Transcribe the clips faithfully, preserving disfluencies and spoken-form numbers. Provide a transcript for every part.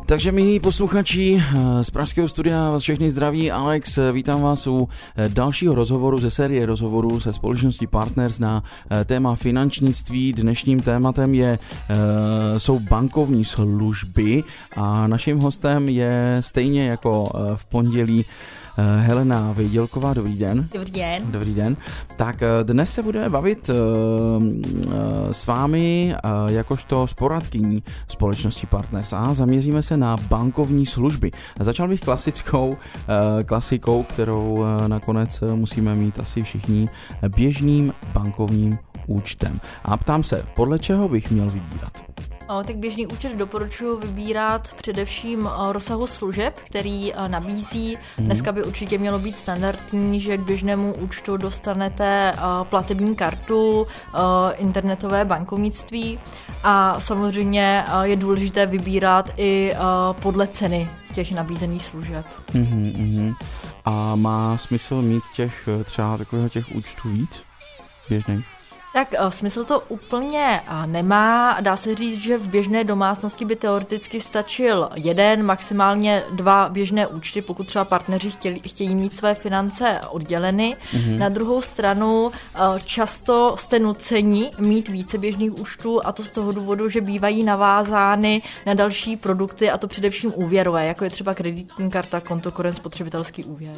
Takže milí posluchači z pražského studia vás všechny zdraví Alex, vítám vás u dalšího rozhovoru ze série rozhovorů se společností Partners na téma finančnictví. Dnešním tématem je, jsou bankovní služby a naším hostem je stejně jako v pondělí Helena Vejdělková. Dobrý den. Dobrý den. Dobrý den. Tak dnes se budeme bavit uh, uh, s vámi uh, jakožto s poradkyní společnosti Partners a zaměříme se na bankovní služby. Začal bych klasickou uh, klasikou, kterou uh, nakonec musíme mít asi všichni, běžným bankovním účtem. A ptám se, podle čeho bych měl vybírat? O, tak běžný účet doporučuji vybírat především rozsahu služeb, který nabízí. Hmm. Dneska by určitě mělo být standardní, že k běžnému účtu dostanete platební kartu, internetové bankovnictví a samozřejmě je důležité vybírat i podle ceny těch nabízených služeb. Hmm, hmm. A má smysl mít těch třeba takových těch účtů víc běžných? Tak smysl to úplně nemá. Dá se říct, že v běžné domácnosti by teoreticky stačil jeden, maximálně dva běžné účty, pokud třeba partneři chtěli, chtějí mít své finance odděleny. Mm-hmm. Na druhou stranu často jste nuceni mít více běžných účtů a to z toho důvodu, že bývají navázány na další produkty a to především úvěrové, jako je třeba kreditní karta, konto korent, spotřebitelský úvěr.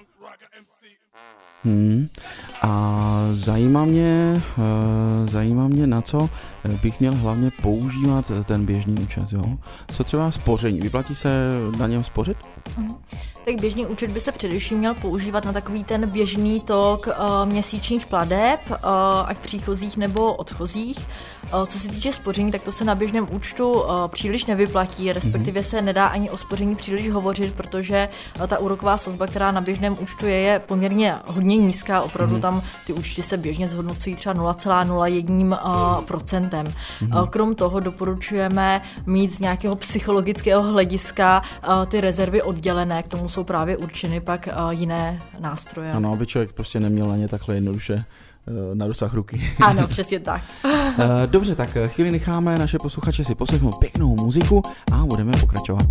Hmm. A zajímá mě, uh, zajímá mě, na co bych měl hlavně používat ten běžný účet, jo? Co třeba spoření? Vyplatí se na něm spořit? Hmm. Tak běžný účet by se především měl používat na takový ten běžný tok uh, měsíčních plateb, uh, ať příchozích nebo odchozích. Uh, co se týče spoření, tak to se na běžném účtu uh, příliš nevyplatí, respektive se nedá ani o spoření příliš hovořit, protože uh, ta úroková sazba, která na běžném účtu je, je poměrně hodně nízká, opravdu mm-hmm. tam ty účty se běžně zhodnocují třeba nula celá nula jedna procenta. Mm-hmm. Uh, krom toho doporučujeme mít z nějakého psychologického hlediska uh, ty rezervy oddělené, k tomu jsou právě určeny pak uh, jiné nástroje. Ano, aby člověk prostě neměl na ně takhle jednoduše na dosah ruky. Ano, přesně tak. Dobře, tak chvíli necháme naše posluchače si poslechnout pěknou muziku a budeme pokračovat.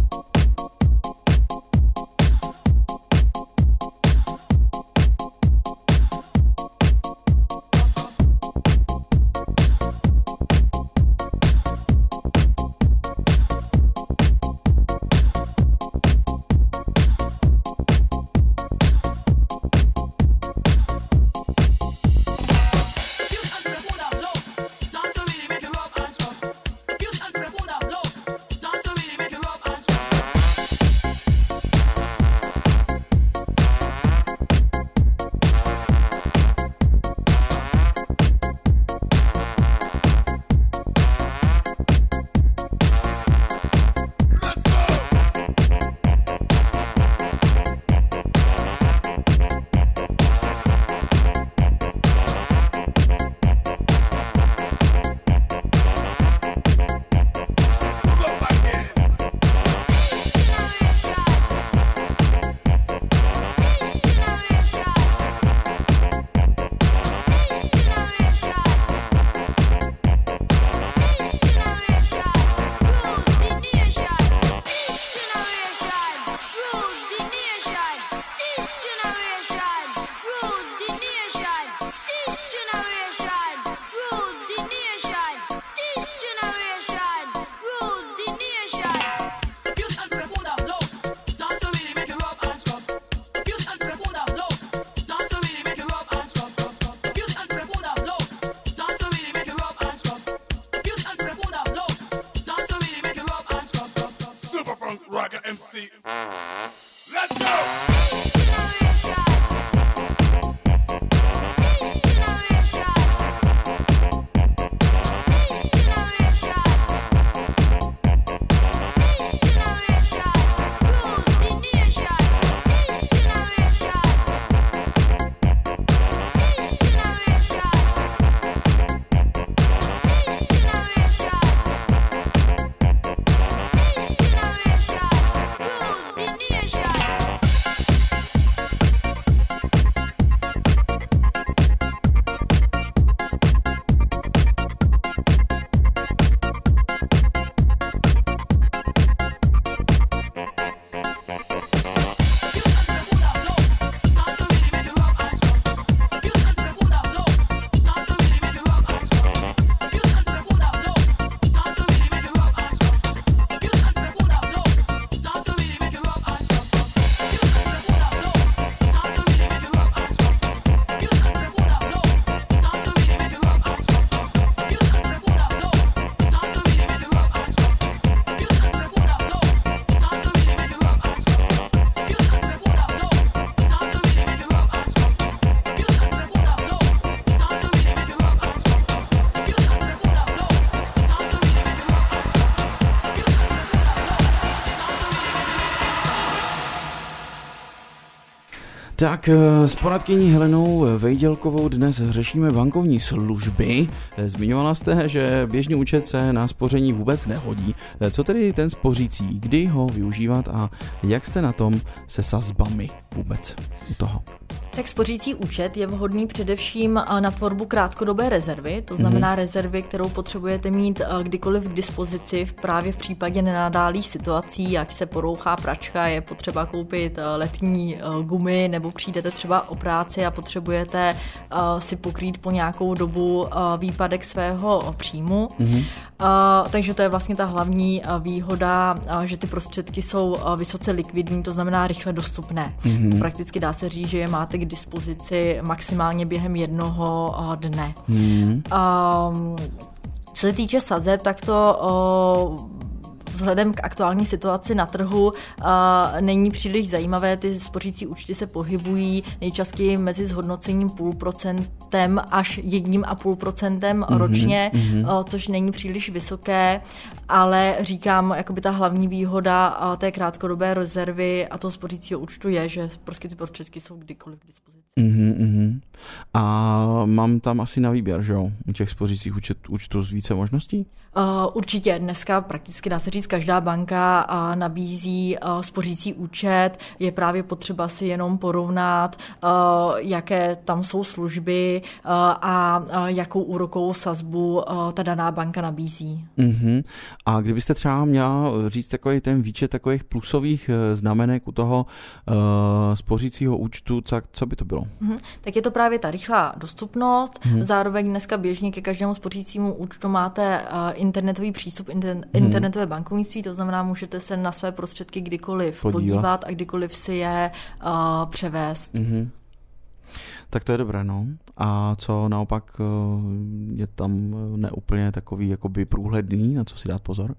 Tak s poradkyní Helenou Vejdělkovou dnes řešíme bankovní služby. Zmiňovala jste, že běžný účet se na spoření vůbec nehodí. Co tedy ten spořící, kdy ho využívat a jak jste na tom se sazbami vůbec u toho? Tak spořící účet je vhodný především na tvorbu krátkodobé rezervy, to znamená mm-hmm. rezervy, kterou potřebujete mít kdykoliv k dispozici v právě v případě nenadálých situací, jak se porouchá pračka, je potřeba koupit letní gumy, nebo přijdete třeba o práci a potřebujete si pokrýt po nějakou dobu výpadek svého příjmu. Mm-hmm. Takže to je vlastně ta hlavní výhoda, že ty prostředky jsou vysoce likvidní, to znamená rychle dostupné. Mm-hmm. Prakticky dá se říct, že je máte k dispozici maximálně během jednoho dne. Mm. Um, co se týče sazeb, tak to uh, vzhledem k aktuální situaci na trhu uh, není příliš zajímavé. Ty spořící účty se pohybují nejčastěji mezi zhodnocením půl procentem až jedním a půl procentem mm-hmm, ročně, mm-hmm. Uh, což není příliš vysoké, ale říkám, jakoby ta hlavní výhoda uh, té krátkodobé rezervy a toho spořícího účtu je, že prostě ty prostředky jsou kdykoliv k dispozici. Mm-hmm, mm-hmm. A mám tam asi na výběr, že jo, u těch spořících účet, účtů z více možností? Uh, určitě. Dneska prakticky dá se říct, každá banka uh, nabízí uh, spořící účet. Je právě potřeba si jenom porovnat, uh, jaké tam jsou služby uh, a uh, jakou úrokovou sazbu uh, ta daná banka nabízí. Mm-hmm. A kdybyste třeba měla říct takový ten výčet takových plusových znamenek u toho uh, spořícího účtu, tak co by to bylo? Mm-hmm. Tak je to právě ta rychlá dostupnost. Mm-hmm. Zároveň dneska běžně ke každému spořícímu účtu máte uh, internetový přístup, inter, hmm. internetové bankovnictví, to znamená, můžete se na své prostředky kdykoliv podívat, podívat a kdykoliv si je uh, převést. Hmm. Tak to je dobré, no. A co naopak uh, je tam neúplně takový jakoby průhledný, na co si dát pozor?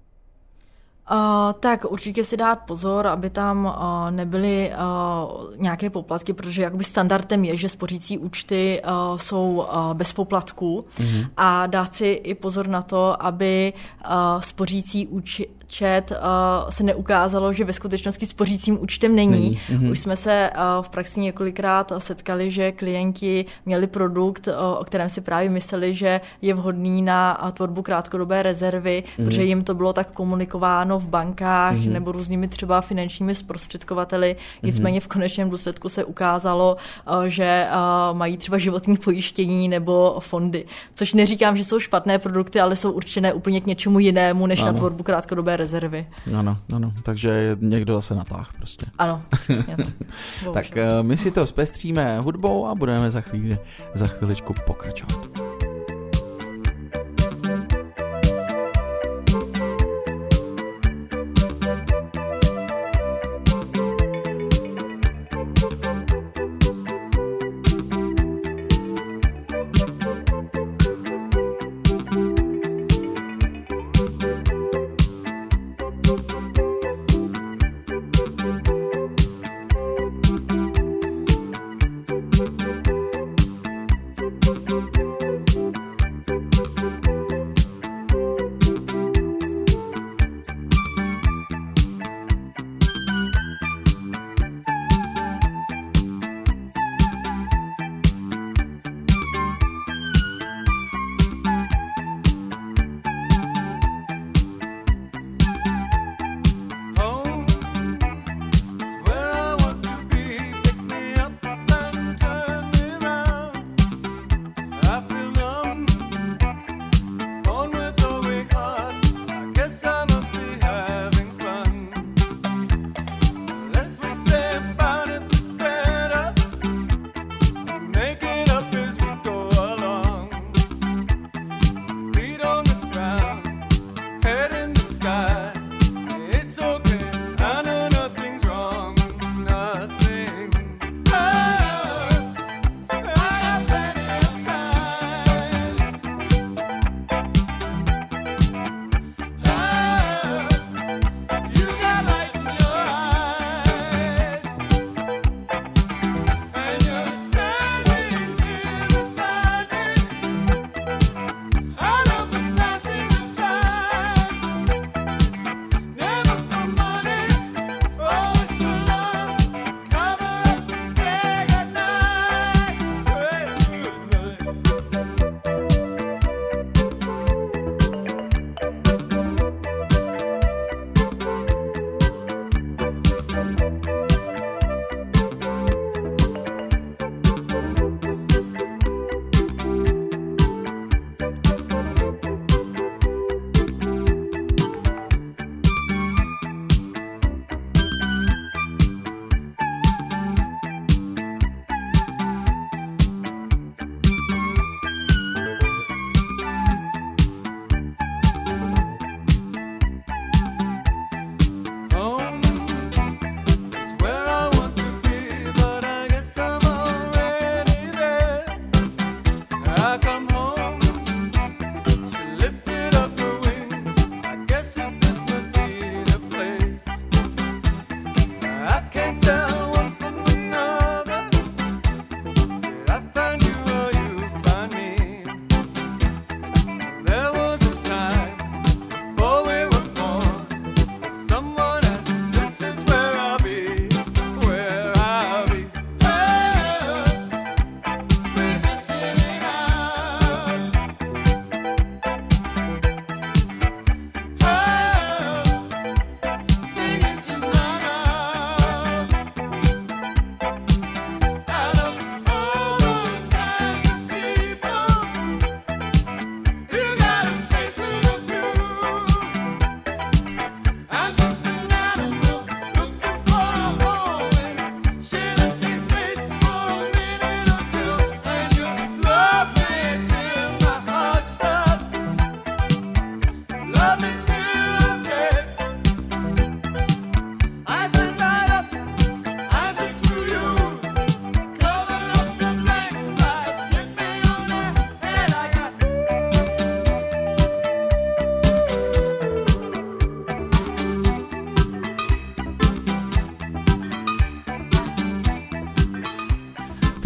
Uh, tak určitě si dát pozor, aby tam uh, nebyly uh, nějaké poplatky, protože jakoby standardem je, že spořící účty uh, jsou uh, bez poplatků mm-hmm. a dát si i pozor na to, aby uh, spořící účet uh, se neukázalo, že ve skutečnosti spořícím účtem není. není. Mm-hmm. Už jsme se uh, v praxi několikrát setkali, že klienti měli produkt, uh, o kterém si právě mysleli, že je vhodný na uh, tvorbu krátkodobé rezervy, mm-hmm. protože jim to bylo tak komunikováno v bankách mm-hmm. nebo různými třeba finančními zprostředkovateli. Nicméně v konečném důsledku se ukázalo, že mají třeba životní pojištění nebo fondy. Což neříkám, že jsou špatné produkty, ale jsou určené úplně k něčemu jinému, než ano. na tvorbu krátkodobé rezervy. Ano, ano. Takže někdo zase natáh prostě. Ano, přesně tak. Tak my si to zpestříme hudbou a budeme za chvíli, za chviličku pokračovat.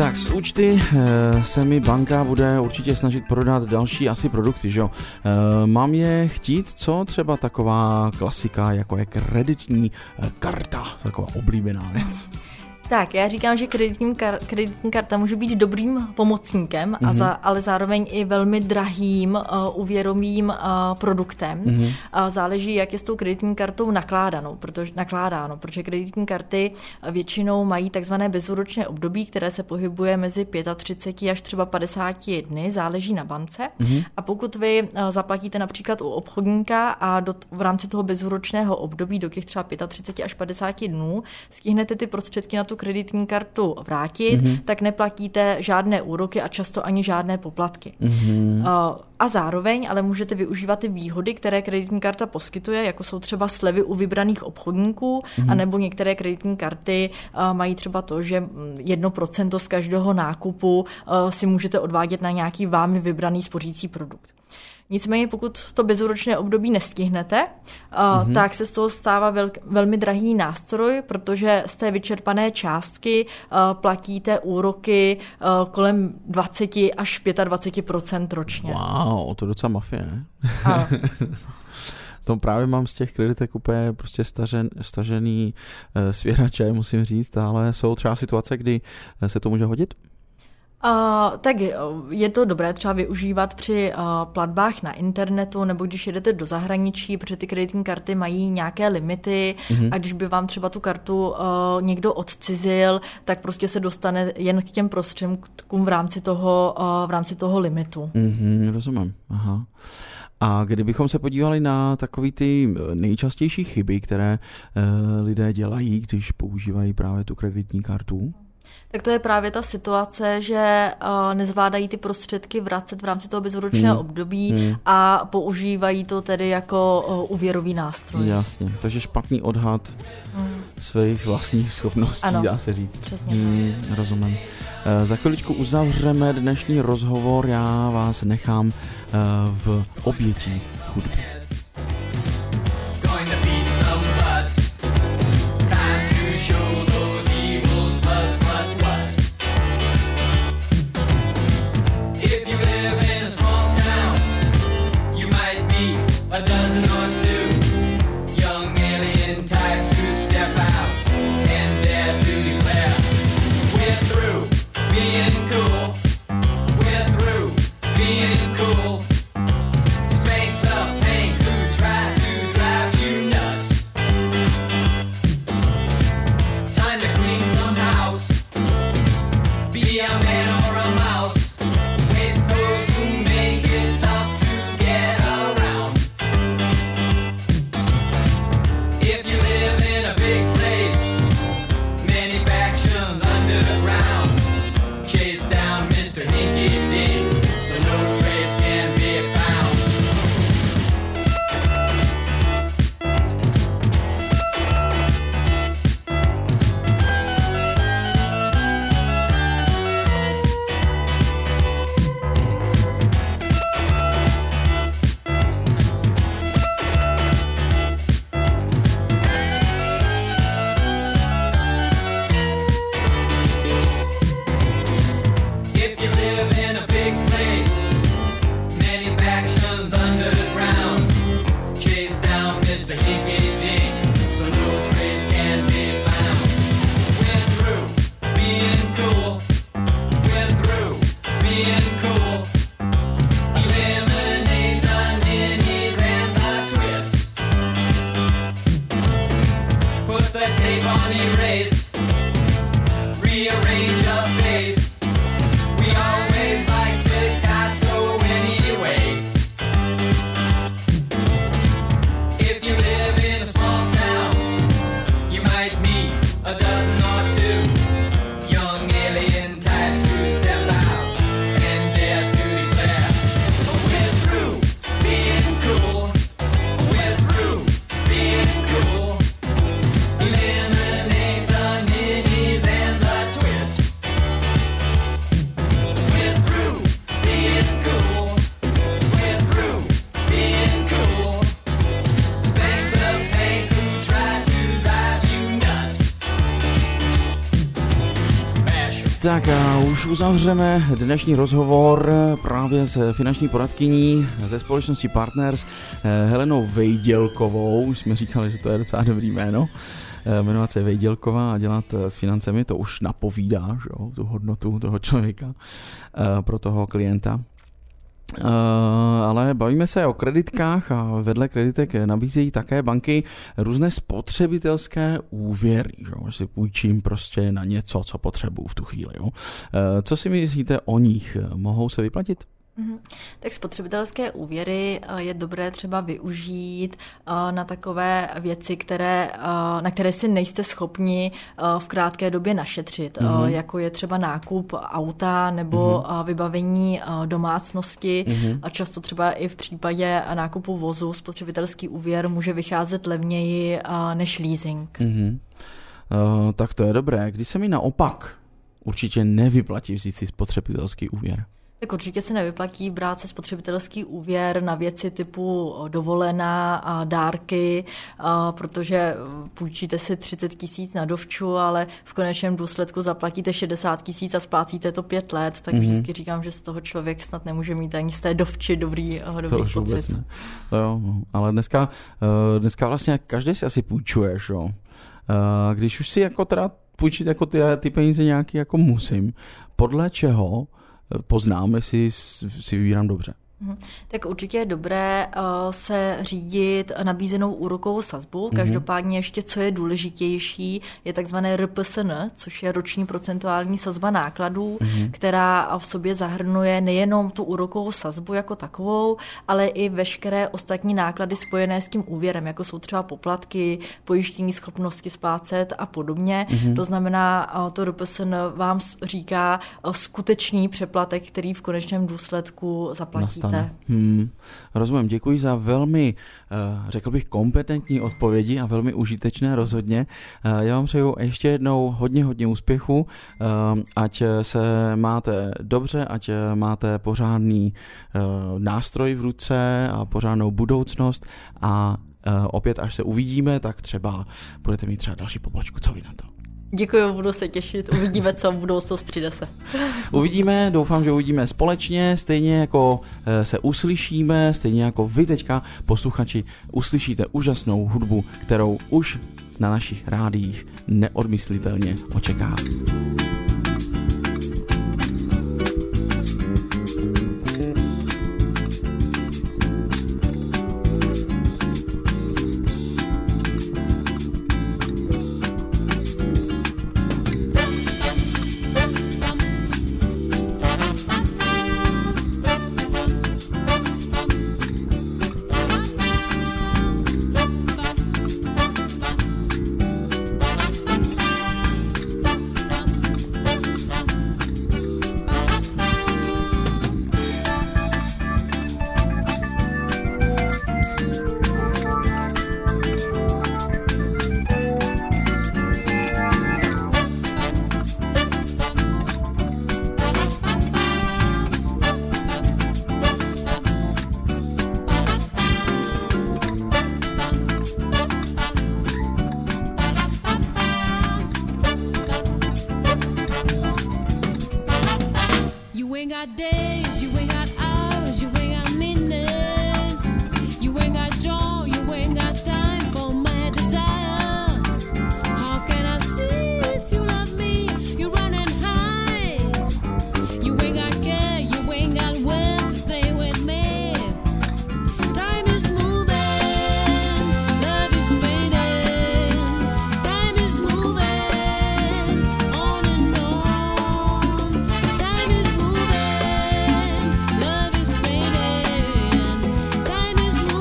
Tak z účty e, se mi banka bude určitě snažit prodat další asi produkty, že jo. E, mám je chtít, co třeba taková klasika, jako je kreditní karta, taková oblíbená věc. Tak, já říkám, že kreditní, kar- kreditní karta může být dobrým pomocníkem, mm-hmm. a za, ale zároveň i velmi drahým uh, úvěrovým uh, produktem. Mm-hmm. Uh, záleží, jak je s tou kreditní kartou nakládanou, protože, nakládáno, protože kreditní karty většinou mají takzvané bezúročné období, které se pohybuje mezi třicet pět až třeba padesát dny, záleží na bance. Mm-hmm. A pokud vy uh, zaplatíte například u obchodníka a do, v rámci toho bezúročného období do těch třeba třicet pět až padesát dnů stihnete ty prostředky na tu kreditní kartu vrátit, mm-hmm. tak neplatíte žádné úroky a často ani žádné poplatky. Mm-hmm. A zároveň ale můžete využívat ty výhody, které kreditní karta poskytuje, jako jsou třeba slevy u vybraných obchodníků, mm-hmm. anebo některé kreditní karty mají třeba to, že jedno procento z každého nákupu si můžete odvádět na nějaký vámi vybraný spořící produkt. Nicméně pokud to bezúročné období nestihnete, mm-hmm. tak se z toho stává vel, velmi drahý nástroj, protože z té vyčerpané částky platíte úroky kolem dvacet až dvacet pět procent ročně. Wow, to je docela mafie, ne? Ano. To právě mám z těch kreditek úplně prostě stažen, stažený svěrače, musím říct, ale jsou třeba situace, kdy se to může hodit? Uh, tak je to dobré třeba využívat při uh, platbách na internetu nebo když jedete do zahraničí, protože ty kreditní karty mají nějaké limity mm-hmm. a když by vám třeba tu kartu uh, někdo odcizil, tak prostě se dostane jen k těm prostředkům v rámci toho, uh, v rámci toho limitu. Mm-hmm, rozumím. Aha. A kdybychom se podívali na takový ty nejčastější chyby, které uh, lidé dělají, když používají právě tu kreditní kartu? Tak to je právě ta situace, že uh, nezvládají ty prostředky vracet v rámci toho bezúročného hmm. období hmm. a používají to tedy jako uh, úvěrový nástroj. Jasně, takže špatný odhad hmm. svých vlastních schopností, ano, dá se říct. Přesně. Hmm, rozumím. Uh, za chviličku uzavřeme dnešní rozhovor, já vás nechám uh, v obětí hudby. A dozen or two young alien types who step out and dare to declare we're through being cool, we're through being cool. Spank the paint who try to drive you nuts. Time to clean some house, be a man or a mouse. Waste those who make it tough to get around. If you live in a big place, many factions underground, chase down Mister Hinky Dink, so no trace can be found. If you live in a big place, many factions underground, chase down Mister Hinky Dink, so no trace can be found. We're through being cool, we're through being cool. Eliminate the ninnies and the twits. Put the tape on erase, rearrange a face. We always liked Picasso anyway. If you live in a small town, you might meet a dozen or two young alien types who step out and dare to declare we're through being cool, we're through being cool. Eliminate the ninnies and the twits. Tak a už uzavřeme dnešní rozhovor právě s finanční poradkyní ze společnosti Partners Helenou Vejdělkovou. Už jsme říkali, že to je docela dobrý jméno. Jmenovat se Vejdělková a dělat s financemi, to už napovídá, že jo, tu hodnotu toho člověka pro toho klienta. Uh, ale bavíme se o kreditkách a vedle kreditek nabízejí také banky různé spotřebitelské úvěry, že si půjčím prostě na něco, co potřebuju v tu chvíli. Jo? Uh, co si myslíte o nich? Mohou se vyplatit? Mm-hmm. Tak spotřebitelské úvěry je dobré třeba využít na takové věci, které, na které si nejste schopni v krátké době našetřit, mm-hmm. jako je třeba nákup auta nebo mm-hmm. vybavení domácnosti. Mm-hmm. A často třeba i v případě nákupu vozu spotřebitelský úvěr může vycházet levněji než leasing. Mm-hmm. Uh, tak to je dobré. Když se mi naopak určitě nevyplatí vzít si spotřebitelský úvěr? Tak určitě se nevyplatí brát se spotřebitelský úvěr na věci typu dovolená a dárky, a protože půjčíte si třicet tisíc na dovču, ale v konečném důsledku zaplatíte šedesát tisíc a splácíte to pět let, tak mm-hmm. vždycky říkám, že z toho člověk snad nemůže mít ani z té dovči dobrý, dobrý to už pocit. Vůbec ne. To jo, ale dneska, dneska vlastně každý si asi půjčuješ, jo. Když už si jako teda půjčit jako ty, ty peníze nějaký jako musím, podle čeho poznám, jestli si vybírám dobře. Tak určitě je dobré uh, se řídit nabízenou úrokovou sazbu. Každopádně ještě, co je důležitější, je takzvané R P S N, což je roční procentuální sazba nákladů, mm-hmm. která v sobě zahrnuje nejenom tu úrokovou sazbu jako takovou, ale i veškeré ostatní náklady spojené s tím úvěrem, jako jsou třeba poplatky, pojištění schopnosti splácet a podobně. Mm-hmm. To znamená, uh, to R P S N vám říká uh, skutečný přeplatek, který v konečném důsledku zaplatíte. Hmm, rozumím, děkuji za velmi, řekl bych, kompetentní odpovědi a velmi užitečné rozhodně. Já vám přeju ještě jednou hodně, hodně úspěchu, ať se máte dobře, ať máte pořádný nástroj v ruce a pořádnou budoucnost a opět, až se uvidíme, tak třeba budete mít třeba další pobočku. Co vy na to? Děkuji, budu se těšit. Uvidíme, co budoucnost přinese. Uvidíme, doufám, že uvidíme společně, stejně jako se uslyšíme, stejně jako vy teďka, posluchači, uslyšíte úžasnou hudbu, kterou už na našich rádiích neodmyslitelně očekávám.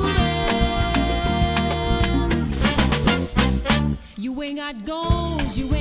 ain't got goals, you ain't